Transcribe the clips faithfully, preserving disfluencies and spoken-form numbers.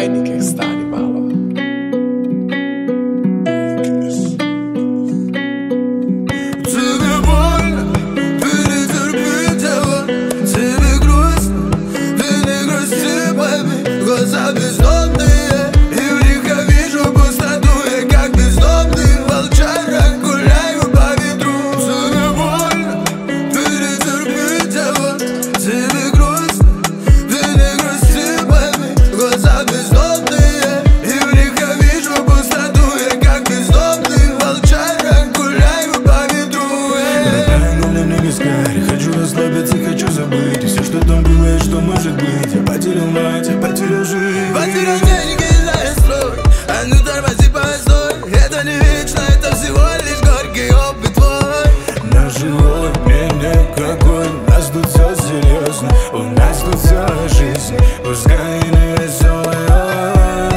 чайниках стали мало. Тебе больно, перетерпи дело. Тебе грустно, ты не грусти, baby. Глаза бездомные, и в них я вижу пустоту. Я как бездомный волчара гуляю по ветру. Тебе больно, перетерпи дело. Тебе грустно, ты не грусти, baby. Глаза бездомные, и в них я вижу пустоту. Я как бездомный волчара гуляю по ветру. Хочу расслабиться, хочу забыть все, что там было и что может быть. Я потерял мать, я потерял жизнь. Потерял деньги из-за строй. А ну тормози, постой. Это не вечно, это всего лишь горький опыт твой. Наш живой мне какой. У нас тут все серьезно, у нас тут целая жизнь. Пускай и не веселая.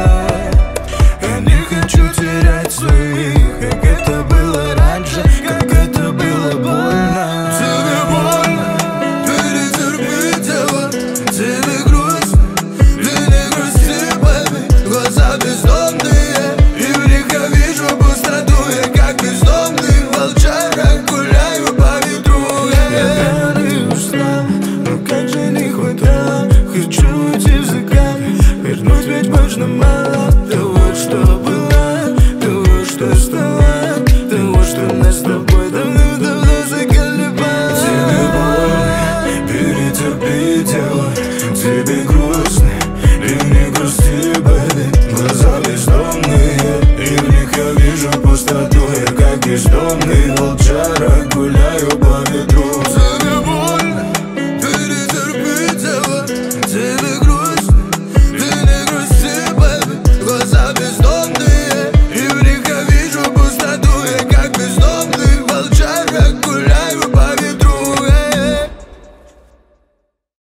Я не хочу терять своих, как это было раньше, как это было больно. Тебе больно, перетерпи дело. Тебе грустно, ты не грусти, baby. Глаза бездомные, и в них я вижу пустоту. Я как бездомный волчара гуляю по ветру. Я не устал, но как же не хватало. Хочу уйти в закат, вернуть, ведь можно мало того, что было, того, что стало, того, что нас с тобой давно-давно заколебало. Тебе больно, перетерпи дело. Тебе грустно, и не грусти, baby. Глаза бездомные, и в них я вижу пустоту. Я как бездомный волчара гуляю по ветру.